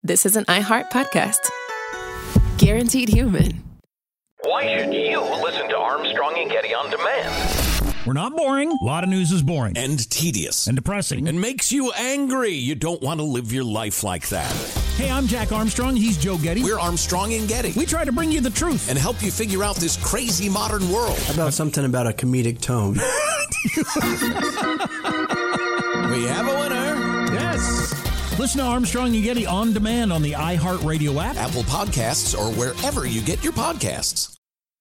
this is an iHeart podcast. Guaranteed human. Why should you listen to Armstrong and Getty on demand? We're not boring. A lot of news is boring. And tedious. And depressing. And makes you angry. You don't want to live your life like that. Hey, I'm Jack Armstrong. He's Joe Getty. We're Armstrong and Getty. We try to bring you the truth. And help you figure out this crazy modern world. How about something about a comedic tone? We have a winner. Yes. Listen to Armstrong and Getty on demand on the iHeartRadio app, Apple Podcasts, or wherever you get your podcasts.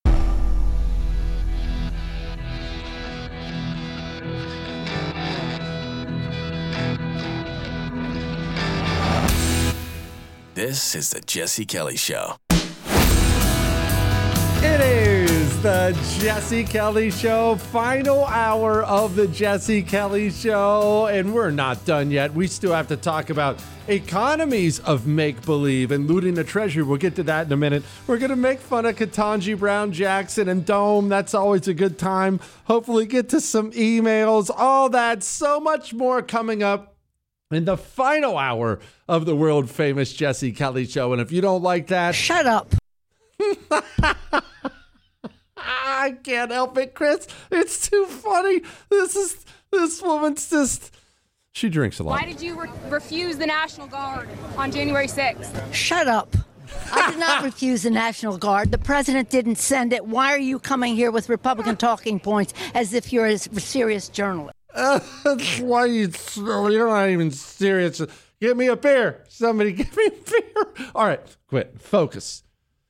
This is the Jesse Kelly Show. It is the Jesse Kelly Show, final hour of the Jesse Kelly Show, and we're not done yet. We still have to talk about economies of make-believe and looting the treasury. We'll get to that in a minute. We're going to make fun of Ketanji Brown Jackson and Dome. That's always a good time. Hopefully get to some emails, all that, so much more coming up in the final hour of the world-famous Jesse Kelly Show. And if you don't like that, shut up. I can't help it, Chris. It's too funny. This woman's just, she drinks a lot. Why did you refuse the National Guard on January 6th? Shut up. I did not refuse the National Guard. The president didn't send it. Why are you coming here with Republican talking points as if you're a serious journalist? Why you're not even serious. Give me a beer. Somebody give me a beer. All right, quit. Focus.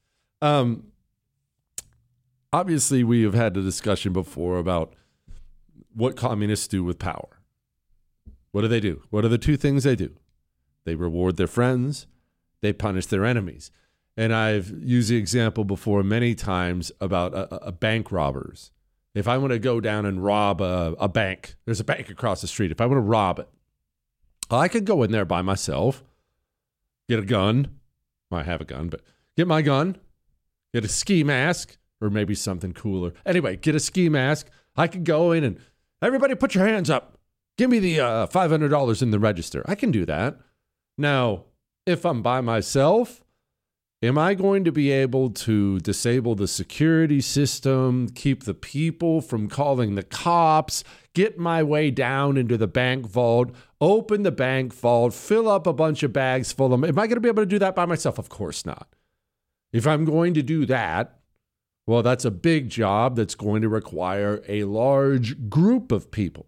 Obviously, we have had the discussion before about what communists do with power. What do? What are the two things they do? They reward their friends. They punish their enemies. And I've used the example before many times about a bank robbers. If I want to go down and rob a bank, there's a bank across the street. If I want to rob it, I could go in there by myself, get a gun. I have a gun, but get my gun, get a ski mask, or maybe something cooler. Anyway, get a ski mask. I could go in and everybody put your hands up. Give me the $500 in the register. I can do that. Now, if I'm by myself, am I going to be able to disable the security system, keep the people from calling the cops, get my way down into the bank vault, open the bank vault, fill up a bunch of bags full of them? Am I going to be able to do that by myself? Of course not. If I'm going to do that, well, that's a big job that's going to require a large group of people.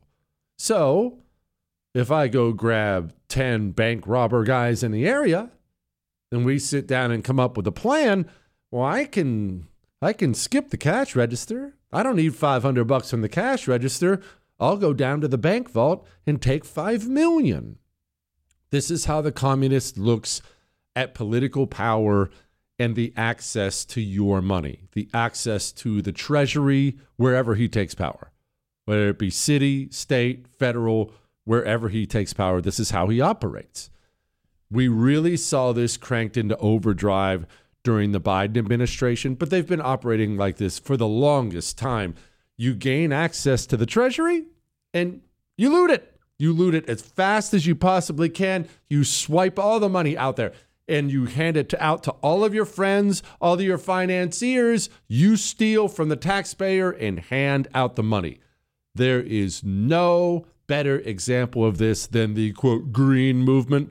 So if I go grab 10 bank robber guys in the area, and we sit down and come up with a plan, well, I can skip the cash register. I don't need $500 from the cash register. I'll go down to the bank vault and take $5 million. This is how the communist looks at political power and the access to your money, the access to the treasury, wherever he takes power, whether it be city, state, federal, wherever he takes power. This is how he operates. We really saw this cranked into overdrive during the Biden administration, but they've been operating like this for the longest time. You gain access to the treasury and you loot it. You loot it as fast as you possibly can. You swipe all the money out there and you hand it out to all of your friends, all of your financiers. You steal from the taxpayer and hand out the money. There is no better example of this than the, quote, green movement.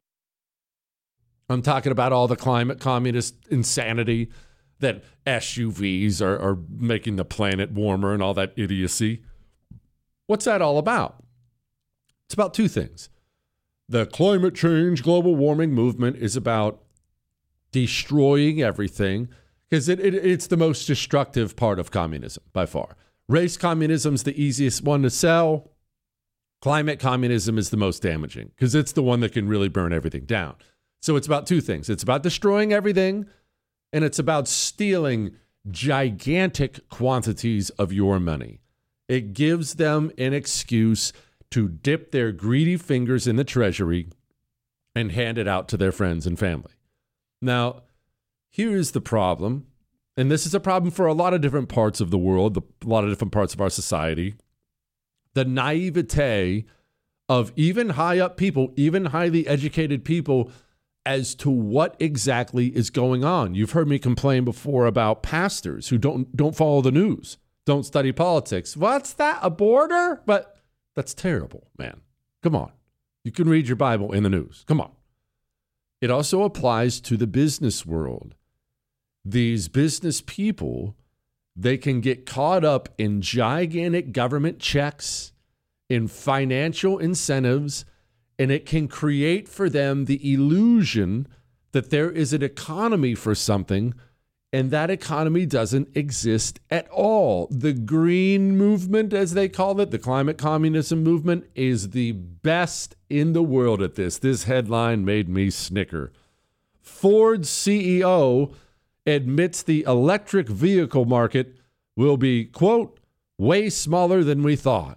I'm talking about all the climate communist insanity that SUVs are making the planet warmer and all that idiocy. What's that all about? It's about two things. The climate change, global warming movement is about destroying everything because it's the most destructive part of communism by far. Race communism is the easiest one to sell. Climate communism is the most damaging because it's the one that can really burn everything down. So it's about two things. It's about destroying everything, and it's about stealing gigantic quantities of your money. It gives them an excuse to dip their greedy fingers in the treasury and hand it out to their friends and family. Now, here's the problem, and this is a problem for a lot of different parts of the world, a lot of different parts of our society. The naivete of even high up people, even highly educated people, as to what exactly is going on. You've heard me complain before about pastors who don't follow the news, don't study politics. What's that, a border? But that's terrible, man. Come on. You can read your Bible in the news. Come on. It also applies to the business world. These business people, they can get caught up in gigantic government checks, in financial incentives, and it can create for them the illusion that there is an economy for something, and that economy doesn't exist at all. The green movement, as they call it, the climate communism movement, is the best in the world at this. This headline made me snicker. Ford's CEO admits the electric vehicle market will be, quote, way smaller than we thought.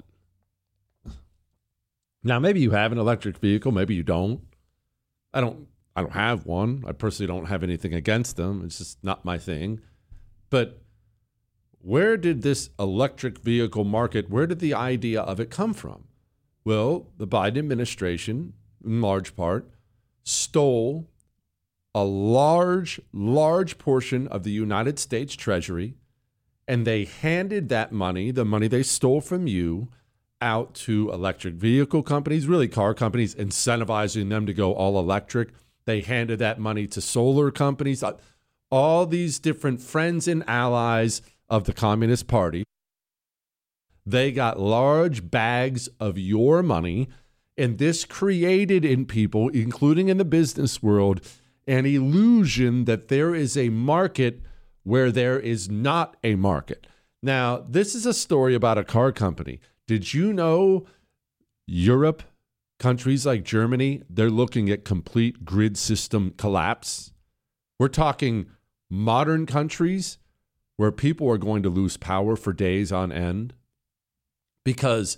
Now, maybe you have an electric vehicle, maybe you don't. I don't have one. I personally don't have anything against them. It's just not my thing. But where did this electric vehicle market, where did the idea of it come from? Well, the Biden administration, in large part, stole a large portion of the United States Treasury, and they handed that money, the money they stole from you, out to electric vehicle companies, really car companies, incentivizing them to go all electric. They handed that money to solar companies, all these different friends and allies of the Communist Party. They got large bags of your money, and this created in people, including in the business world, an illusion that there is a market where there is not a market. Now, this is a story about a car company. Did you know Europe, countries like Germany, they're looking at complete grid system collapse? We're talking modern countries where people are going to lose power for days on end because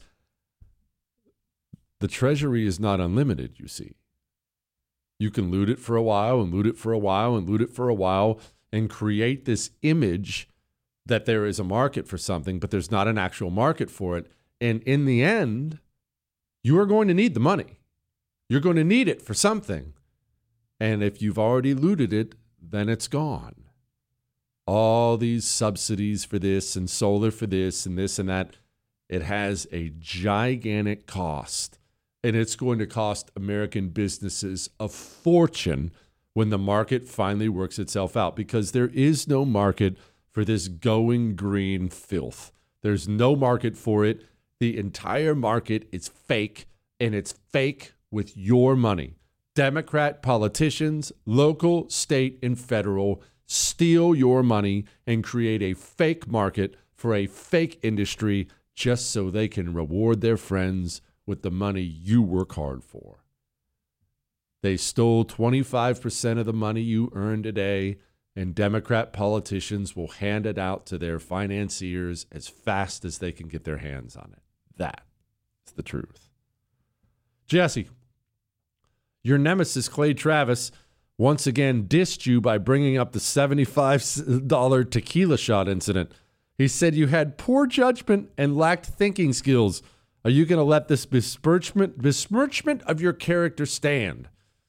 the treasury is not unlimited, you see. You can loot it for a while and loot it for a while and loot it for a while and create this image that there is a market for something, but there's not an actual market for it. And in the end, you are going to need the money. You're going to need it for something. And if you've already looted it, then it's gone. All these subsidies for this and solar for this and that, it has a gigantic cost. And it's going to cost American businesses a fortune when the market finally works itself out, because there is no market for this going green filth. There's no market for it. The entire market is fake, and it's fake with your money. Democrat politicians, local, state, and federal, steal your money and create a fake market for a fake industry just so they can reward their friends with the money you work hard for. They stole 25% of the money you earn today, and Democrat politicians will hand it out to their financiers as fast as they can get their hands on it. That's the truth. Jesse, your nemesis, Clay Travis, once again dissed you by bringing up the $75 tequila shot incident. He said you had poor judgment and lacked thinking skills. Are you going to let this besmirchment of your character stand?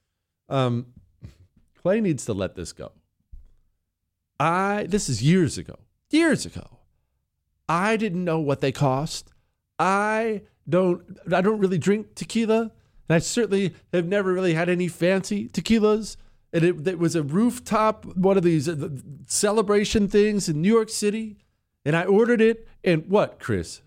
Clay needs to let this go. This is years ago. I didn't know what they cost. I don't really drink tequila. And I certainly have never really had any fancy tequilas. And it was a rooftop, one of these celebration things in New York City. And I ordered it. And what, Chris?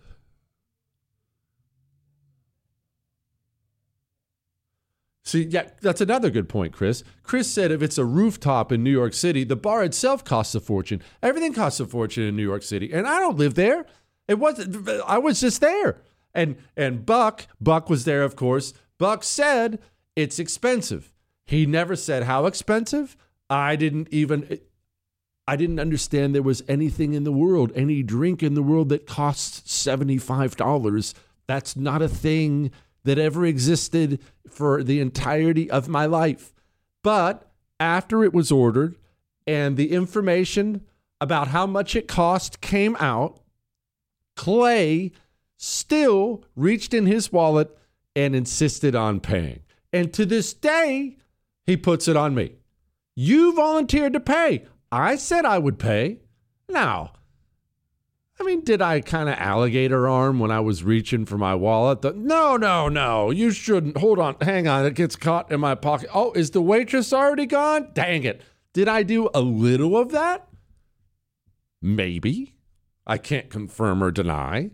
See, yeah, that's another good point, Chris. Chris said if it's a rooftop in New York City, the bar itself costs a fortune. Everything costs a fortune in New York City. And I don't live there. I was just there. And Buck was there, of course. Buck said it's expensive. He never said how expensive. I didn't understand there was anything in the world, any drink in the world that costs $75. That's not a thing that ever existed for the entirety of my life. But after it was ordered and the information about how much it cost came out, Clay still reached in his wallet and insisted on paying. And to this day, He puts it on me. You volunteered to pay. I said I would pay. Now, I mean, did I kind of alligator arm when I was reaching for my wallet? No. You shouldn't. Hold on. Hang on. It gets caught in my pocket. Oh, is the waitress already gone? Dang it. Did I do a little of that? Maybe. I can't confirm or deny.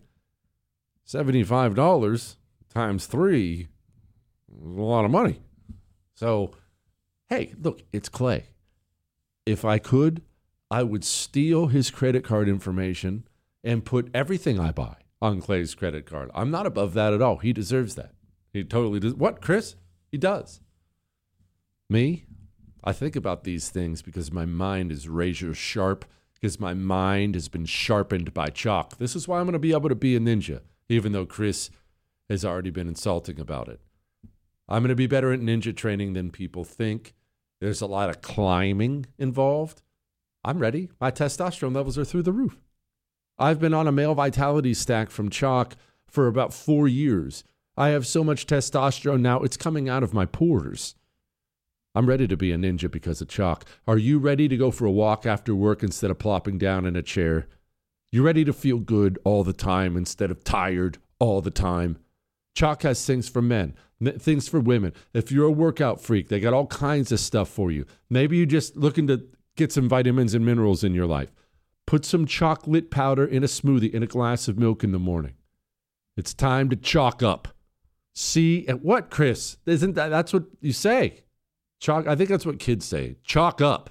$75 times 3 is a lot of money. So, hey, look, it's Clay. If I could, I would steal his credit card information and put everything I buy on Clay's credit card. I'm not above that at all. He deserves that. He totally does. What, Chris? He does. Me? I think about these things because my mind is razor sharp, because my mind has been sharpened by chalk. This is why I'm going to be able to be a ninja, even though Chris has already been insulting about it. I'm going to be better at ninja training than people think. There's a lot of climbing involved. I'm ready. My testosterone levels are through the roof. I've been on a male vitality stack from chalk for about 4 years. I have so much testosterone now, it's coming out of my pores. I'm ready to be a ninja because of chalk. Are you ready to go for a walk after work instead of plopping down in a chair? You ready to feel good all the time instead of tired all the time? Chalk has things for men, things for women. If you're a workout freak, they got all kinds of stuff for you. Maybe you're just looking to get some vitamins and minerals in your life. Put some chocolate powder in a smoothie in a glass of milk in the morning. It's time to chalk up. See, and what, Chris? Isn't that's what you say? Chalk. I think that's what kids say. Chalk up.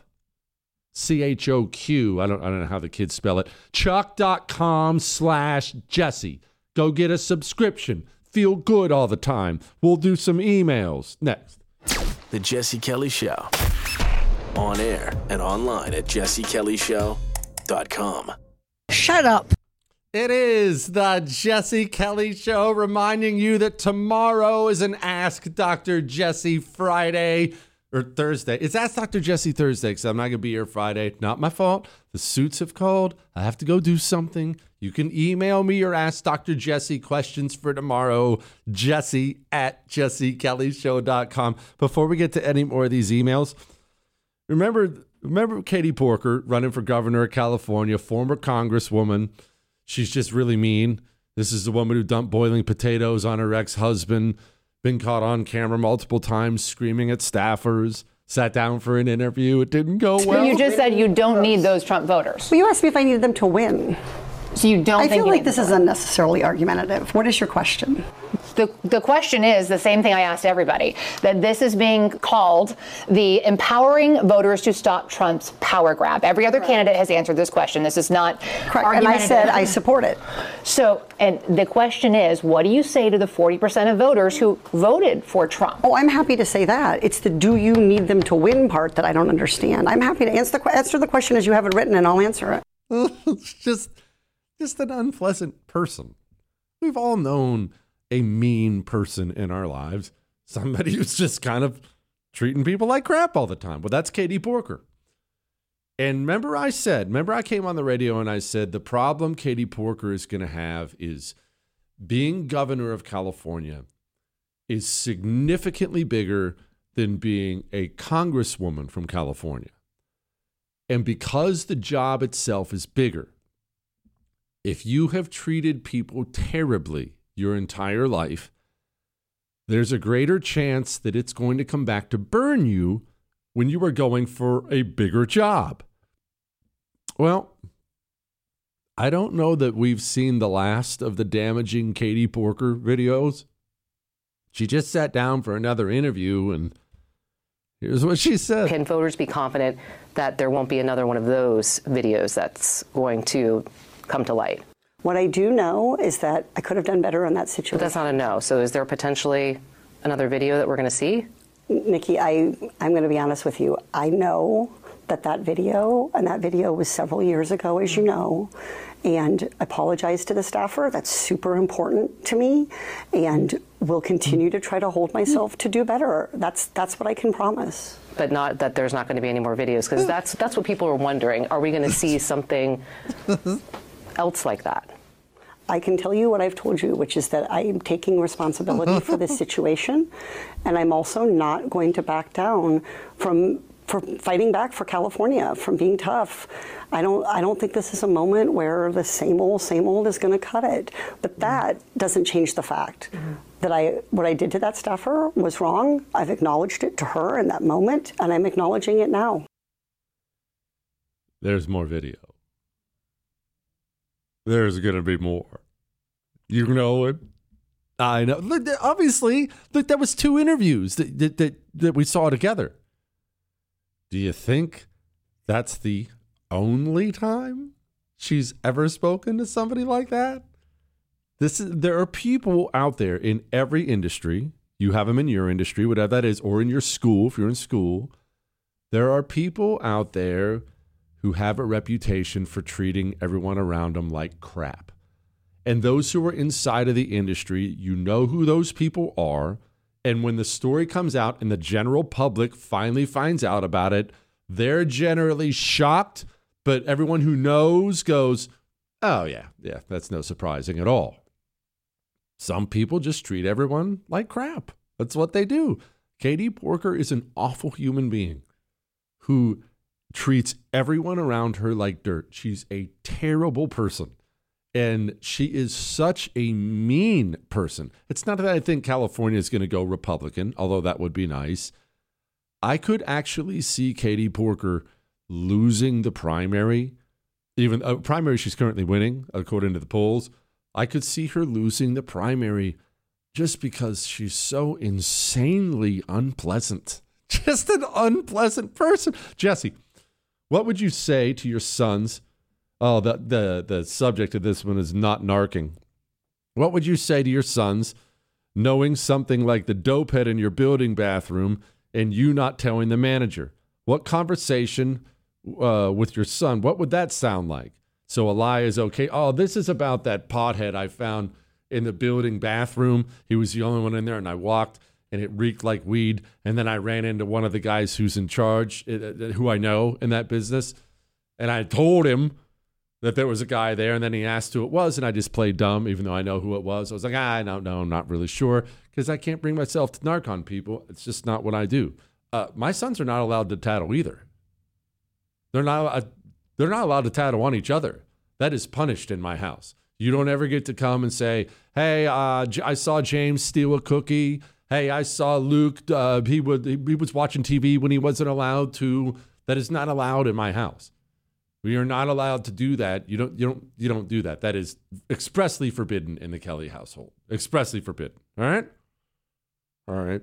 CHOQ. I don't know how the kids spell it. Chalk.com/Jesse. Go get a subscription. Feel good all the time. We'll do some emails next. The Jesse Kelly Show. On air and online at jessekellyshow.com. Shut up. It is the Jesse Kelly Show, reminding you that tomorrow is an Ask Dr. Jesse Friday or Thursday. It's Ask Dr. Jesse Thursday because I'm not going to be here Friday. Not my fault. The suits have called. I have to go do something. You can email me your Ask Dr. Jesse questions for tomorrow, jesse@jessekellyshow.com. Before we get to any more of these emails, remember Katie Porker running for governor of California, former congresswoman. She's just really mean. This is the woman who dumped boiling potatoes on her ex-husband, been caught on camera multiple times screaming at staffers, sat down for an interview. It didn't go well. But you just said you don't need those Trump voters. Well, you asked me if I needed them to win. So you don't think I feel like this is unnecessarily argumentative. What is your question? The question is the same thing I asked everybody, that this is being called the empowering voters to stop Trump's power grab. Every other candidate has answered this question. This is not correct. And I said I support it. So, and the question is, what do you say to the 40% of voters who voted for Trump? Oh, I'm happy to say that. It's the do you need them to win part that I don't understand. I'm happy to answer the question as you have it written, and I'll answer it. It's just an unpleasant person. We've all known a mean person in our lives. Somebody who's just kind of treating people like crap all the time. Well, that's Katie Porker. And remember I came on the radio and I said the problem Katie Porker is going to have is being governor of California is significantly bigger than being a congresswoman from California. And because the job itself is bigger, if you have treated people terribly your entire life, there's a greater chance that it's going to come back to burn you when you are going for a bigger job. Well, I don't know that we've seen the last of the damaging Katie Porker videos. She just sat down for another interview, and here's what she said. Can voters be confident that there won't be another one of those videos that's going to come to light? What I do know is that I could have done better in that situation. But that's not a no. So is there potentially another video that we're going to see? Nikki, I'm going to be honest with you. I know that video was several years ago, as you know, and I apologize to the staffer. That's super important to me, and will continue to try to hold myself to do better. That's what I can promise. But not that there's not going to be any more videos, because that's what people are wondering. Are we going to see something else like that? I can tell you what I've told you, which is that I am taking responsibility for this situation, and I'm also not going to back down for fighting back for California, from being tough. I don't think this is a moment where the same old is going to cut it. But that doesn't change the fact that what I did to that staffer was wrong. I've acknowledged it to her in that moment, and I'm acknowledging it now. There's more video. There's going to be more. You know it. I know. Look, obviously, look, that was 2 interviews that we saw together. Do you think that's the only time she's ever spoken to somebody like that? There are people out there in every industry. You have them in your industry, whatever that is, or in your school, if you're in school. There are people out there who have a reputation for treating everyone around them like crap. And those who are inside of the industry, you know who those people are. And when the story comes out and the general public finally finds out about it, they're generally shocked. But everyone who knows goes, oh, yeah, that's no surprising at all. Some people just treat everyone like crap. That's what they do. Katie Porker is an awful human being who treats everyone around her like dirt. She's a terrible person. And she is such a mean person. It's not that I think California is going to go Republican, although that would be nice. I could actually see Katie Porker losing the primary. Even a primary she's currently winning, according to the polls. I could see her losing the primary just because she's so insanely unpleasant. Just an unpleasant person. Jesse, what would you say to your sons? Oh, the subject of this one is not narking. What would you say to your sons knowing something like the dope head in your building bathroom and you not telling the manager? What conversation with your son, what would that sound like? So a lie is okay. Oh, this is about that pothead I found in the building bathroom. He was the only one in there, and I walked, and it reeked like weed. And then I ran into one of the guys who's in charge, who I know in that business, and I told him that there was a guy there, and then he asked who it was, and I just played dumb, even though I know who it was. I was like, no, I'm not really sure, because I can't bring myself to narc on people. It's just not what I do. My sons are not allowed to tattle either. They're not allowed to tattle on each other. That is punished in my house. You don't ever get to come and say, hey, I saw James steal a cookie. Hey, I saw Luke, he was watching TV when he wasn't allowed to. That is not allowed in my house. We are not allowed to do that. You don't do that. That is expressly forbidden in the Kelly household. Expressly forbidden. All right.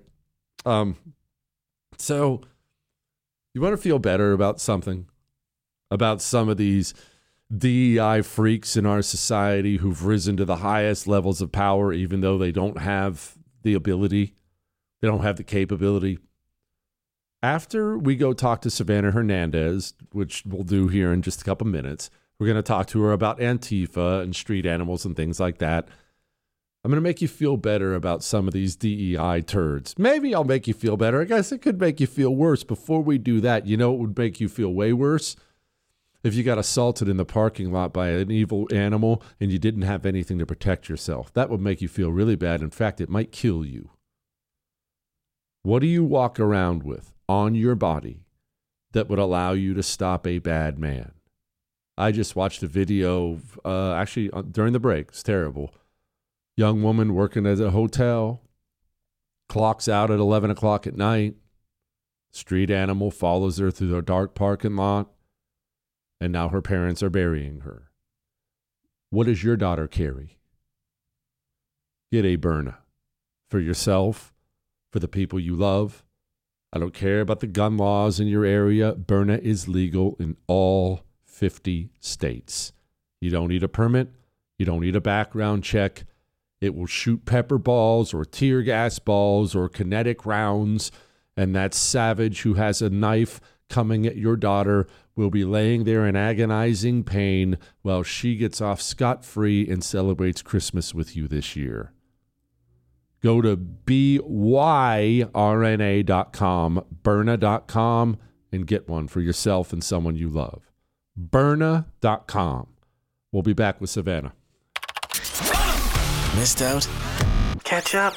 So you want to feel better about something? About some of these DEI freaks in our society who've risen to the highest levels of power, even though they don't have the ability, they don't have the capability. After we go talk to Savannah Hernandez, which we'll do here in just a couple minutes, we're going to talk to her about Antifa and street animals and things like that. I'm going to make you feel better about some of these DEI turds. Maybe I'll make you feel better. I guess it could make you feel worse. Before we do that, you know what would make you feel way worse? If you got assaulted in the parking lot by an evil animal and you didn't have anything to protect yourself. That would make you feel really bad. In fact, it might kill you. What do you walk around with on your body that would allow you to stop a bad man? I just watched a video, actually during the break. It's terrible. Young woman working at a hotel, clocks out at 11 o'clock at night. Street animal follows her through the dark parking lot. And now her parents are burying her. What does your daughter carry? Get a Byrna for yourself, for the people you love. I don't care about the gun laws in your area. Byrna is legal in all 50 states. You don't need a permit. You don't need a background check. It will shoot pepper balls or tear gas balls or kinetic rounds. And that savage who has a knife coming at your daughter will be laying there in agonizing pain while she gets off scot-free and celebrates Christmas with you this year. Go to byrna.com, Byrna.com, and get one for yourself and someone you love. Byrna.com. We'll be back with Savannah. Missed out? Catch up.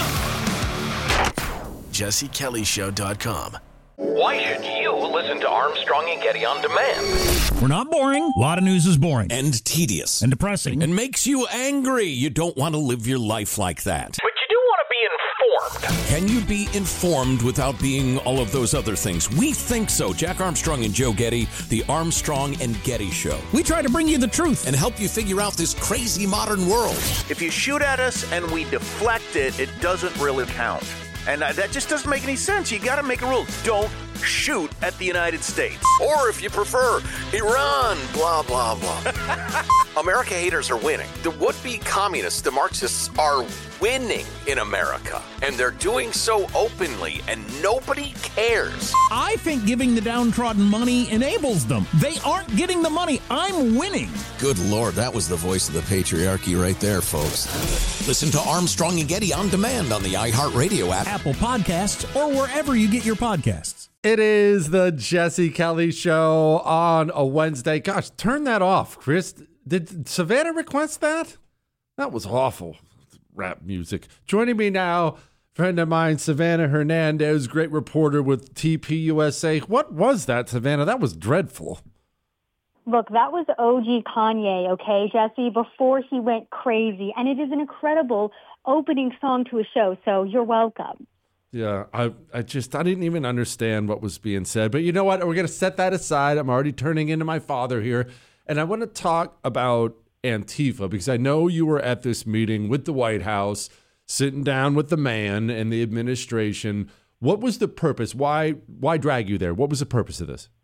JesseKellyShow.com. Why should you listen to Armstrong and Getty on demand? We're not boring. A lot of news is boring. And tedious. And depressing. And makes you angry. You don't want to live your life like that. But you do want to be informed. Can you be informed without being all of those other things? We think so. Jack Armstrong and Joe Getty, the Armstrong and Getty Show. We try to bring you the truth and help you figure out this crazy modern world. If you shoot at us and we deflect it, it doesn't really count. And that just doesn't make any sense. You got to make a rule. Don't shoot at the United States. Or if you prefer, Iran, blah, blah, blah. America haters are winning. The would-be communists, the Marxists, are winning in America. And they're doing so openly, and nobody cares. I think giving the downtrodden money enables them. They aren't getting the money. I'm winning. Good Lord, that was the voice of the patriarchy right there, folks. Listen to Armstrong and Getty on demand on the iHeartRadio app, Apple Podcasts, or wherever you get your podcasts. It is the Jesse Kelly Show on a Wednesday. Gosh, turn that off, Chris. Did Savannah request that? That was awful. Rap music. Joining me now, friend of mine, Savannah Hernandez, great reporter with TPUSA. What was that, Savannah? That was dreadful. Look, that was OG Kanye, okay, Jesse, before he went crazy. And it is an incredible opening song to a show, so you're welcome. Yeah, I didn't even understand what was being said. But you know what? We're going to set that aside. I'm already turning into my father here. And I want to talk about Antifa, because I know you were at this meeting with the White House, sitting down with the man and the administration. What was the purpose? Why drag you there? What was the purpose of this?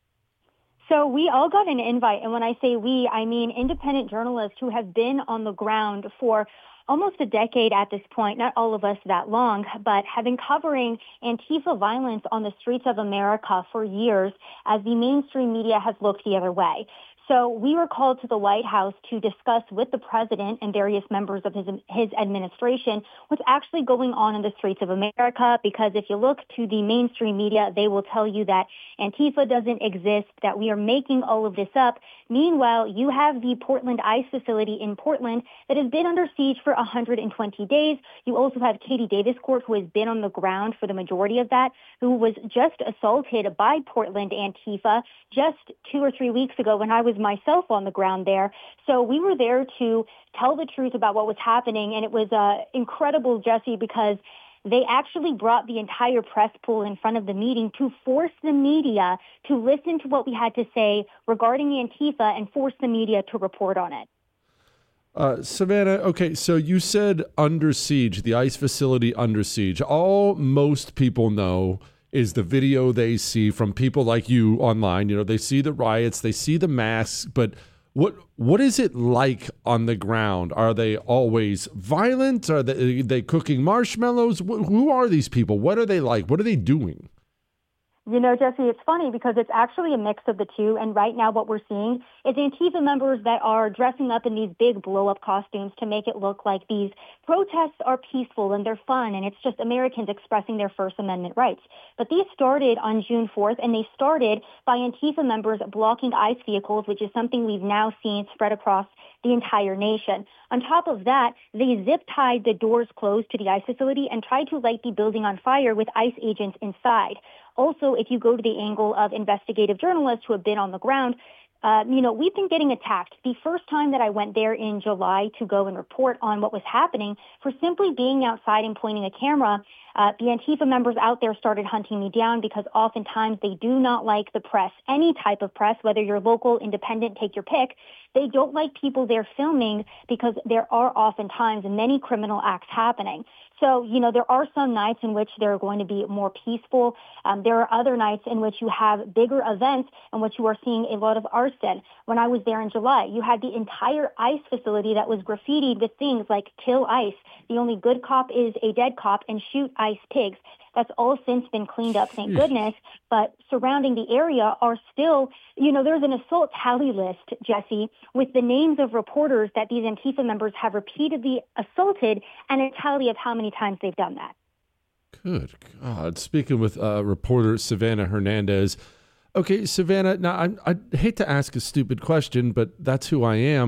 So we all got an invite. And when I say we, I mean independent journalists who have been on the ground for almost a decade at this point, not all of us that long, but have been covering Antifa violence on the streets of America for years as the mainstream media has looked the other way. So we were called to the White House to discuss with the president and various members of his administration what's actually going on in the streets of America, because if you look to the mainstream media, they will tell you that Antifa doesn't exist, that we are making all of this up. Meanwhile, you have the Portland ICE facility in Portland that has been under siege for 120 days. You also have Katie Davis Court, who has been on the ground for the majority of that, who was just assaulted by Portland Antifa just 2 or 3 weeks ago when I was myself on the ground there. So we were there to tell the truth about what was happening. And it was incredible, Jesse, because they actually brought the entire press pool in front of the meeting to force the media to listen to what we had to say regarding Antifa and force the media to report on it. Savannah, okay, so you said under siege, the ICE facility under siege. All most people know is the video they see from people like you online. You know, they see the riots, they see the masks, but what is it like on the ground? Are they always violent? Are they cooking marshmallows? Who are these people? What are they like? What are they doing? You know, Jesse, it's funny because it's actually a mix of the two. And right now what we're seeing is Antifa members that are dressing up in these big blow-up costumes to make it look like these protests are peaceful and they're fun and it's just Americans expressing their First Amendment rights. But these started on June 4th, and they started by Antifa members blocking ICE vehicles, which is something we've now seen spread across the entire nation. On top of that, they zip-tied the doors closed to the ICE facility and tried to light the building on fire with ICE agents inside. Also, if you go to the angle of investigative journalists who have been on the ground, we've been getting attacked. The first time that I went there in July to go and report on what was happening, for simply being outside and pointing a camera, the Antifa members out there started hunting me down because oftentimes they do not like the press, any type of press, whether you're local, independent, take your pick. They don't like people there filming because there are oftentimes many criminal acts happening. So, there are some nights in which they're going to be more peaceful. There are other nights in which you have bigger events in which you are seeing a lot of arson. When I was there in July, you had the entire ICE facility that was graffitied with things like kill ICE. The only good cop is a dead cop, and shoot ICE pigs. That's all since been cleaned up, thank goodness. But surrounding the area are still, there's an assault tally list, Jesse, with the names of reporters that these Antifa members have repeatedly assaulted and a tally of how many times they've done that. Good God. Speaking with reporter Savannah Hernandez. Okay, Savannah, now I hate to ask a stupid question, but that's who I am.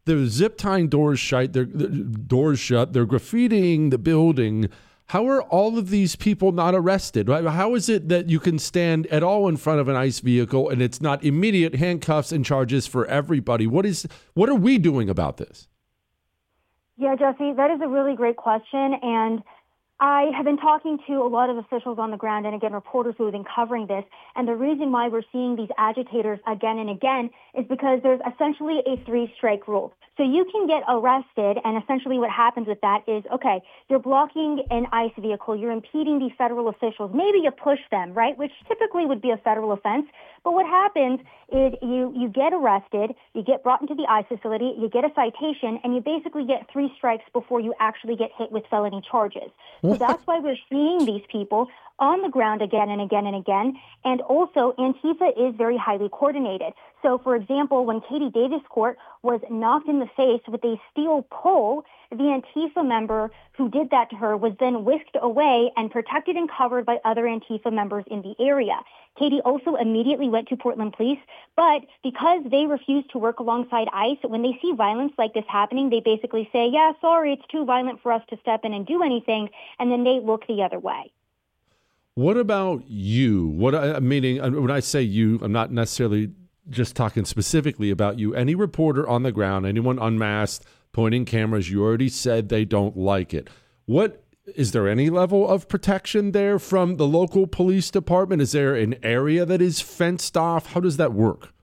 They're zip tying doors shut. They're graffitiing the building. How are all of these people not arrested? Right? How is it that you can stand at all in front of an ICE vehicle and it's not immediate handcuffs and charges for everybody? What are we doing about this? Yeah, Jesse, that is a really great question. And I have been talking to a lot of officials on the ground and, again, reporters who have been covering this. And the reason why we're seeing these agitators again and again is because there's essentially a 3-strike rule. So you can get arrested, and essentially what happens with that is, okay, you're blocking an ICE vehicle, you're impeding the federal officials, maybe you push them, right, which typically would be a federal offense. But what happens is you get arrested, you get brought into the ICE facility, you get a citation, and you basically get 3 strikes before you actually get hit with felony charges. So that's why we're seeing these people on the ground again and again and again. And also, Antifa is very highly coordinated. So, for example, when Katie Davis Court was knocked in the face with a steel pole, the Antifa member who did that to her was then whisked away and protected and covered by other Antifa members in the area. Katie also immediately went to Portland Police, but because they refuse to work alongside ICE, when they see violence like this happening, they basically say, yeah, sorry, it's too violent for us to step in and do anything, and then they look the other way. What about you? Meaning, when I say you, I'm not necessarily just talking specifically about you. Any reporter on the ground, anyone unmasked, pointing cameras, you already said they don't like it. Is there any level of protection there from the local police department? Is there an area that is fenced off? How does that work?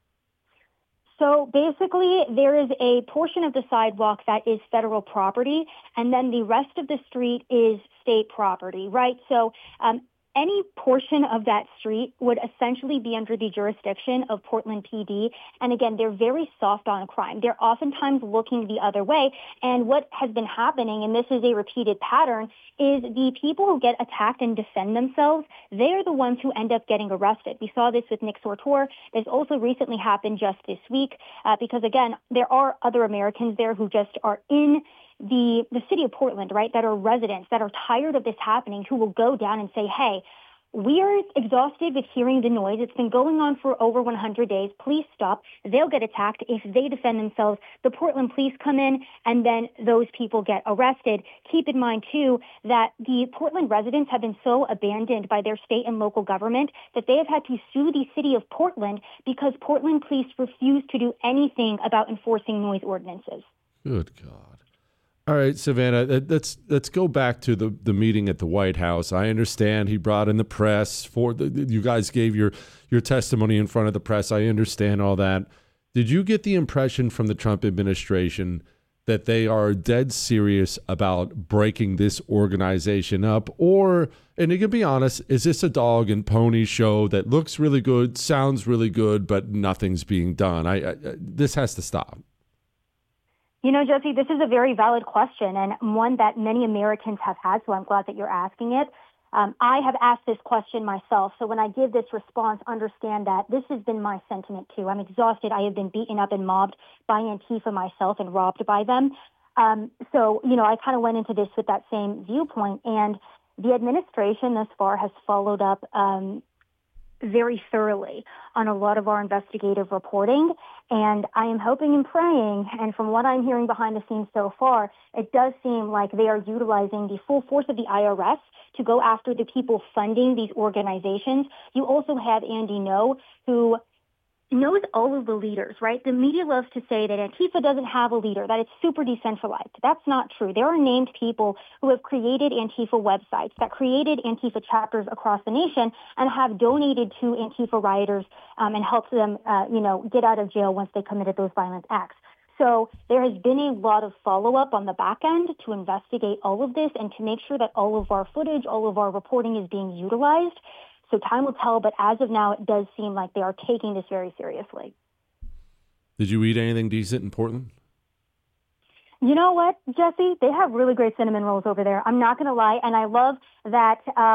So basically, there is a portion of the sidewalk that is federal property, and then the rest of the street is state property, right? So any portion of that street would essentially be under the jurisdiction of Portland PD. And again, they're very soft on crime. They're oftentimes looking the other way. And what has been happening, and this is a repeated pattern, is the people who get attacked and defend themselves, they're the ones who end up getting arrested. We saw this with Nick Sortor. This also recently happened just this week because, again, there are other Americans there who just are in the city of Portland, right, that are residents that are tired of this happening, who will go down and say, hey, we are exhausted with hearing the noise. It's been going on for over 100 days. Please stop. They'll get attacked if they defend themselves. The Portland police come in, and then those people get arrested. Keep in mind, too, that the Portland residents have been so abandoned by their state and local government that they have had to sue the city of Portland because Portland police refuse to do anything about enforcing noise ordinances. Good God. All right, Savannah, let's go back to the meeting at the White House. I understand he brought in the press you guys gave your testimony in front of the press. I understand all that. Did you get the impression from the Trump administration that they are dead serious about breaking this organization up? Or, and you can be honest, is this a dog and pony show that looks really good, sounds really good, but nothing's being done? This has to stop. You know, Jesse, this is a very valid question and one that many Americans have had, so I'm glad that you're asking it. I have asked this question myself, so when I give this response, understand that this has been my sentiment too. I'm exhausted. I have been beaten up and mobbed by Antifa myself and robbed by them. So, you know, I kind of went into this with that same viewpoint, and the administration thus far has followed up very thoroughly on a lot of our investigative reporting. And I am hoping and praying, and from what I'm hearing behind the scenes so far, it does seem like they are utilizing the full force of the IRS to go after the people funding these organizations. You also have Andy Ngo, who knows all of the leaders, right? The media loves to say that Antifa doesn't have a leader, that it's super decentralized. That's not true. There are named people who have created Antifa websites, that created Antifa chapters across the nation, and have donated to Antifa rioters and helped them, get out of jail once they committed those violent acts. So there has been a lot of follow-up on the back end to investigate all of this and to make sure that all of our footage, all of our reporting is being utilized. So time will tell, but as of now, it does seem like they are taking this very seriously. Did you eat anything decent in Portland? You know what, Jesse? They have really great cinnamon rolls over there. I'm not going to lie, and I love that,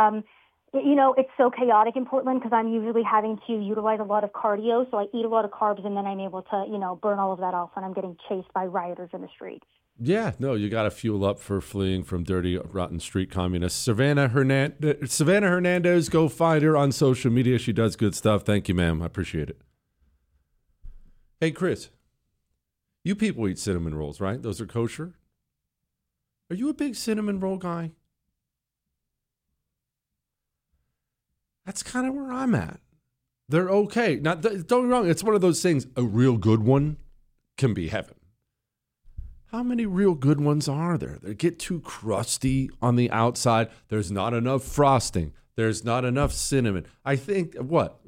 it's so chaotic in Portland because I'm usually having to utilize a lot of cardio, so I eat a lot of carbs, and then I'm able to, burn all of that off when I'm getting chased by rioters in the street. Yeah, no, you got to fuel up for fleeing from dirty, rotten street communists. Savannah Hernandez, go find her on social media. She does good stuff. Thank you, ma'am. I appreciate it. Hey, Chris, You people eat cinnamon rolls, right? Those are kosher. Are you a big cinnamon roll guy? That's kind of where I'm at. They're okay. Now, don't get me wrong. It's one of those things. A real good one can be heaven. How many real good ones are there? They get too crusty on the outside. There's not enough frosting. There's not enough cinnamon. I think, what?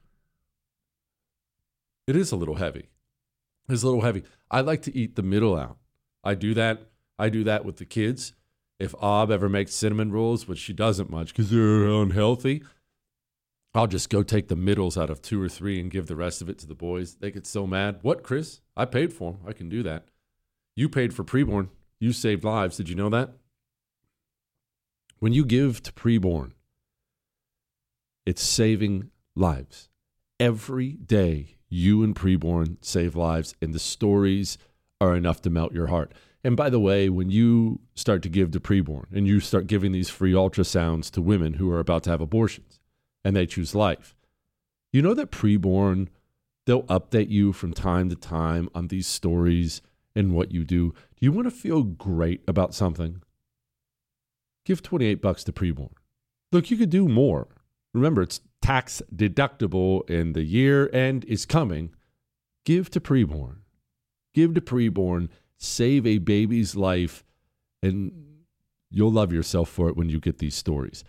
It is a little heavy. It's a little heavy. I like to eat the middle out. I do that with the kids. If Ob ever makes cinnamon rolls, which she doesn't much because they're unhealthy, I'll just go take the middles out of 2 or 3 and give the rest of it to the boys. They get so mad. What, Chris? I paid for them. I can do that. You paid for preborn. You saved lives. Did you know that? When you give to preborn, it's saving lives. Every day, you and preborn save lives, and the stories are enough to melt your heart. And by the way, when you start to give to preborn and you start giving these free ultrasounds to women who are about to have abortions and they choose life, you know that preborn, they'll update you from time to time on these stories and what you do. Do you want to feel great about something? Give $28 to preborn. Look, you could do more. Remember, it's tax deductible and the year end is coming. Give to preborn. Give to preborn. Save a baby's life, and you'll love yourself for it when you get these stories.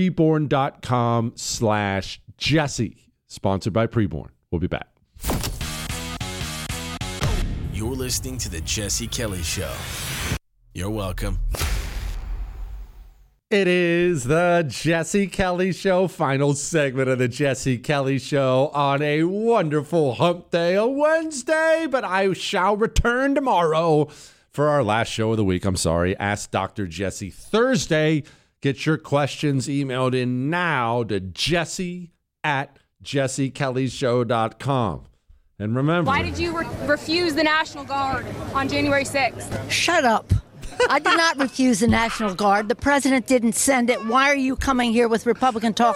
Preborn.com/Jesse. Sponsored by Preborn. We'll be back. You're listening to The Jesse Kelly Show. You're welcome. It is the Jesse Kelly Show, final segment of the Jesse Kelly Show on a wonderful hump day, a Wednesday, but I shall return tomorrow for our last show of the week. I'm sorry, Ask Dr. Jesse Thursday. Get your questions emailed in now to jesse@jessekellyshow.com. And remember... Why did you refuse the National Guard on January 6th? Shut up. I did not refuse the National Guard. The president didn't send it. Why are you coming here with Republican talk?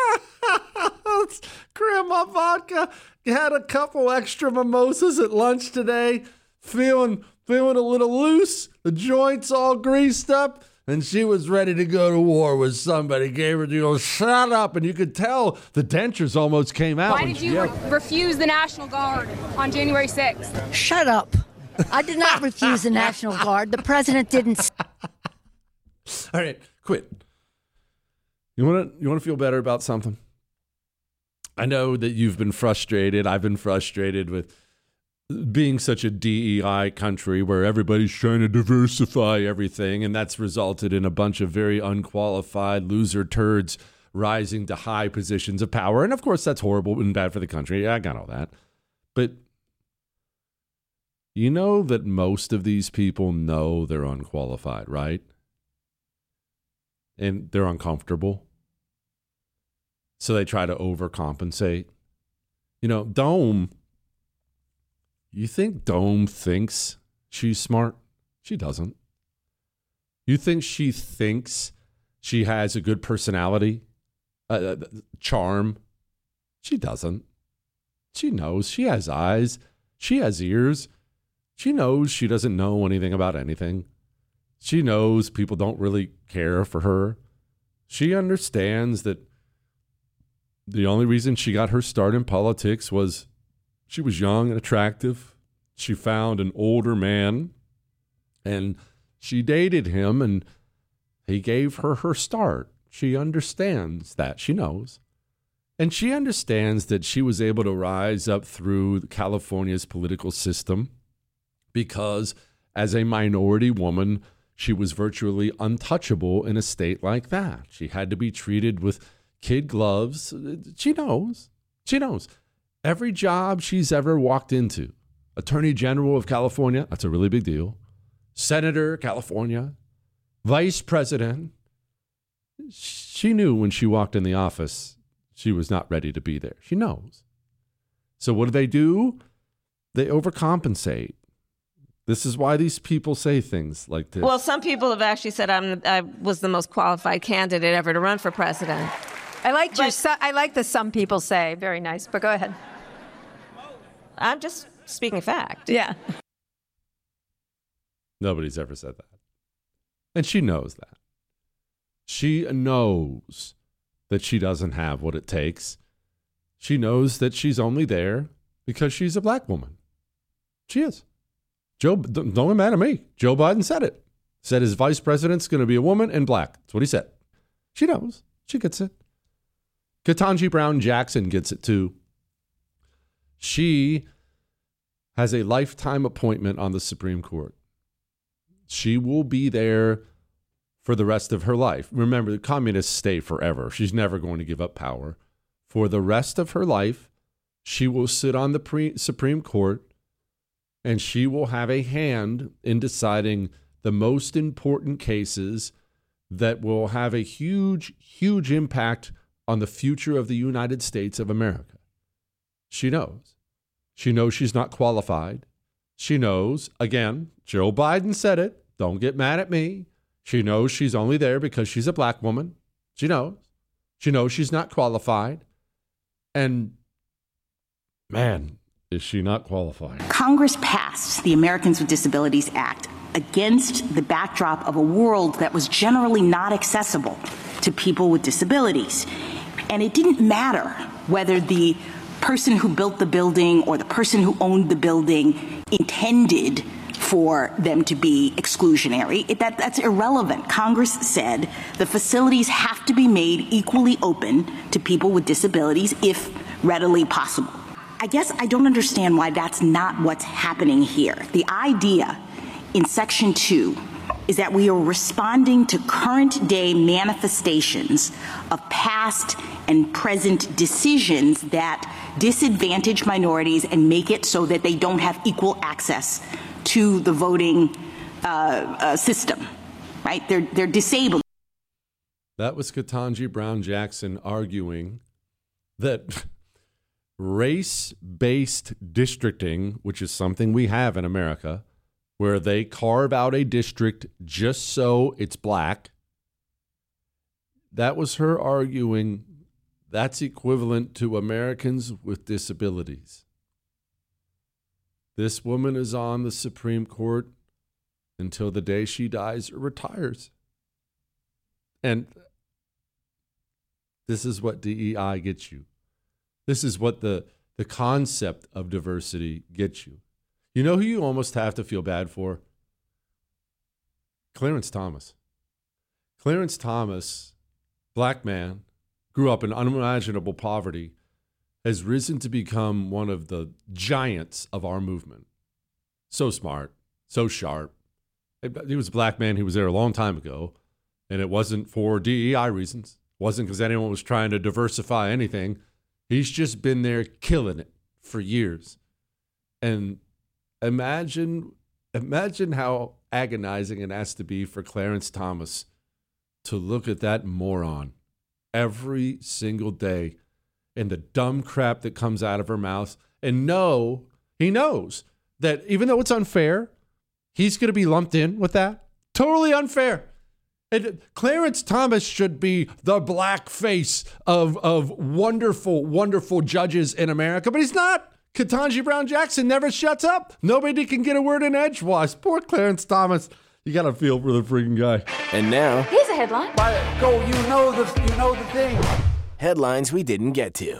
Grandma Vodka had a couple extra mimosas at lunch today, feeling a little loose, the joints all greased up, and she was ready to go to war with somebody. Gave her the old shut up, and you could tell the dentures almost came out. Why did you refuse the National Guard on January 6th? Shut up. I did not refuse the National Guard. The president didn't. All right, quit. You want to feel better about something? I know that you've been frustrated. I've been frustrated with being such a DEI country where everybody's trying to diversify everything, and that's resulted in a bunch of very unqualified loser turds rising to high positions of power. And of course, that's horrible and bad for the country. I got all that. But you know that most of these people know they're unqualified, right? And they're uncomfortable. So they try to overcompensate. You know, Dome, you think Dome thinks she's smart? She doesn't. You think she thinks she has a good personality, charm? She doesn't. She knows. She has eyes. She has ears. She knows she doesn't know anything about anything. She knows people don't really care for her. She understands that the only reason she got her start in politics was she was young and attractive. She found an older man, and she dated him, and he gave her her start. She understands that. She knows. And she understands that she was able to rise up through California's political system because as a minority woman, she was virtually untouchable in a state like that. She had to be treated with kid gloves. She knows. She knows. Every job she's ever walked into, Attorney General of California, that's a really big deal. Senator, California, Vice President. She knew when she walked in the office, she was not ready to be there. She knows. So what do? They overcompensate. This is why these people say things like this. Well, some people have actually said I was the most qualified candidate ever to run for president. I like the some people say. Very nice, but go ahead. I'm just speaking fact. Yeah. Nobody's ever said that. And she knows that. She knows that she doesn't have what it takes. She knows that she's only there because she's a black woman. She is. Don't get mad at me. Joe Biden said it. Said his vice president's going to be a woman and black. That's what he said. She knows. She gets it. Ketanji Brown Jackson gets it too. She has a lifetime appointment on the Supreme Court. She will be there for the rest of her life. Remember, the communists stay forever. She's never going to give up power. For the rest of her life, she will sit on the Supreme Court, and she will have a hand in deciding the most important cases that will have a huge, huge impact on the future of the United States of America. She knows. She knows she's not qualified. She knows, again, Joe Biden said it. Don't get mad at me. She knows she's only there because she's a black woman. She knows. She knows she's not qualified. And, man, is she not qualified? Congress passed the Americans with Disabilities Act against the backdrop of a world that was generally not accessible to people with disabilities. And it didn't matter whether the person who built the building or the person who owned the building intended for them to be exclusionary. That's irrelevant. Congress said the facilities have to be made equally open to people with disabilities if readily possible. I guess I don't understand why that's not what's happening here. The idea in Section 2 is that we are responding to current day manifestations of past and present decisions that disadvantage minorities and make it so that they don't have equal access to the voting system, right? They're disabled. That was Ketanji Brown Jackson arguing that race-based districting, which is something we have in America, where they carve out a district just so it's black, that was her arguing that's equivalent to Americans with disabilities. This woman is on the Supreme Court until the day she dies or retires. And this is what DEI gets you. This is what the concept of diversity gets you. You know who you almost have to feel bad for? Clarence Thomas. Clarence Thomas, black man, grew up in unimaginable poverty, has risen to become one of the giants of our movement. So smart, so sharp. He was a black man. He was there a long time ago, and it wasn't for DEI reasons. It wasn't because anyone was trying to diversify anything. He's just been there killing it for years. And imagine how agonizing it has to be for Clarence Thomas to look at that moron every single day and the dumb crap that comes out of her mouth and he knows that even though it's unfair, he's going to be lumped in with that. Totally unfair. And Clarence Thomas should be the black face of wonderful, wonderful judges in America, but he's not. Ketanji Brown Jackson never shuts up. Nobody can get a word in edgewise. Poor Clarence Thomas. You got to feel for the freaking guy. And now, here's a headline. Go, you know the thing. Headlines we didn't get to.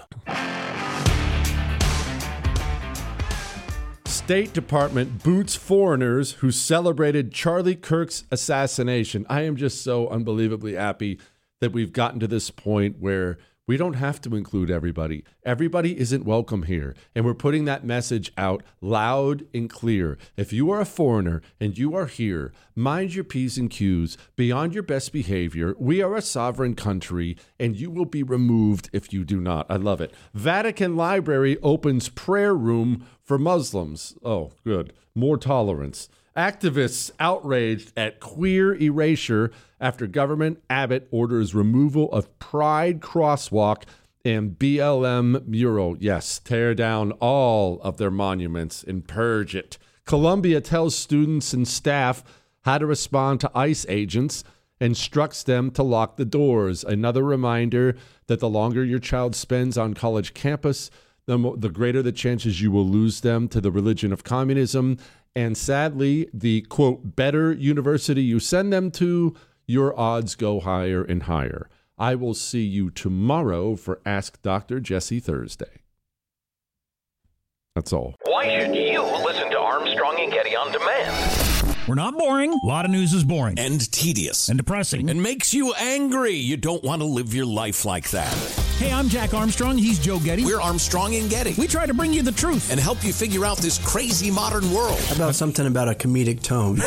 State Department boots foreigners who celebrated Charlie Kirk's assassination. I am just so unbelievably happy that we've gotten to this point where we don't have to include everybody. Everybody isn't welcome here. And we're putting that message out loud and clear. If you are a foreigner and you are here, mind your P's and Q's, be on your best behavior. We are a sovereign country, and you will be removed if you do not. I love it. Vatican Library opens prayer room for Muslims. Oh, good. More tolerance. Activists outraged at queer erasure after government Abbott orders removal of Pride crosswalk and BLM mural. Yes, tear down all of their monuments and purge it. Columbia tells students and staff how to respond to ICE agents, instructs them to lock the doors. Another reminder that the longer your child spends on college campus, the greater the chances you will lose them to the religion of communism. And sadly, the, quote, better university you send them to, your odds go higher and higher. I will see you tomorrow for Ask Dr. Jesse Thursday. That's all. Why should you listen to Armstrong and Getty on demand? We're not boring. A lot of news is boring. And tedious. And depressing. And makes you angry. You don't want to live your life like that. Hey, I'm Jack Armstrong. He's Joe Getty. We're Armstrong and Getty. We try to bring you the truth. And help you figure out this crazy modern world. How about something about a comedic tone?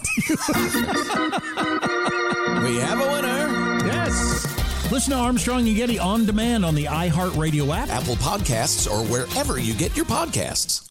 We have a winner. Yes. Listen to Armstrong and Getty on demand on the iHeartRadio app, Apple Podcasts, or wherever you get your podcasts.